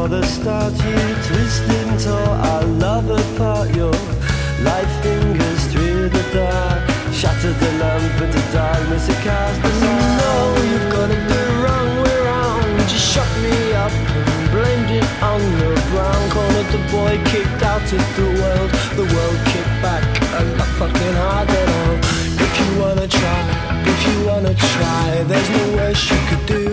before the start. You twisted and tore our love apart. Your light fingers through the dark shattered the lamp into darkness it cast us all. You know you've got it the wrong way round. You shut me up and blamed it on the ground. Cornered the boy, kicked out of the world kicked back a lot fucking harder now. If you wanna try, if you wanna try, there's no worse you could do.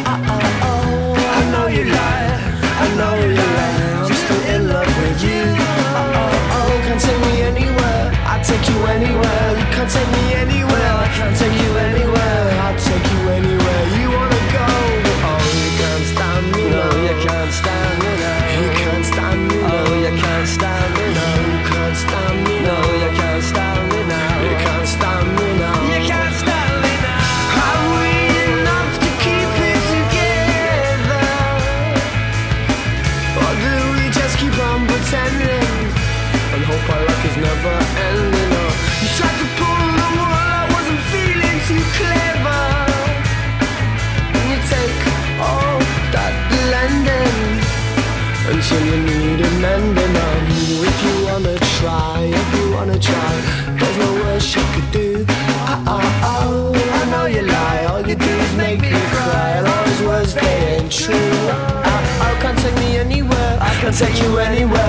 I know you lie, I know you lie, I'm still in love with you. Can't take me anywhere, I'll take you anywhere. You can't take me anywhere, I can't take you anywhere. I'll take you anywhere you wanna go. Oh, you can't stand me, no, you can't stand me now. You can't stand me, no, you can't stand me, no, you can't stand me, no, you can't stand me now. You can't stand me now, you can't stand me now. Are we enough to keep it together, or do we just keep on pretending and hope our luck is never ending? Or you tried to pull the wool, I wasn't feeling too clever, and you take all that blending until you need a mending. If you wanna try, if you wanna try, there's no worse you could do. I know you lie, all you do is make me cry, and all those words they ain't true. Can't take me anywhere, I can't take you anywhere.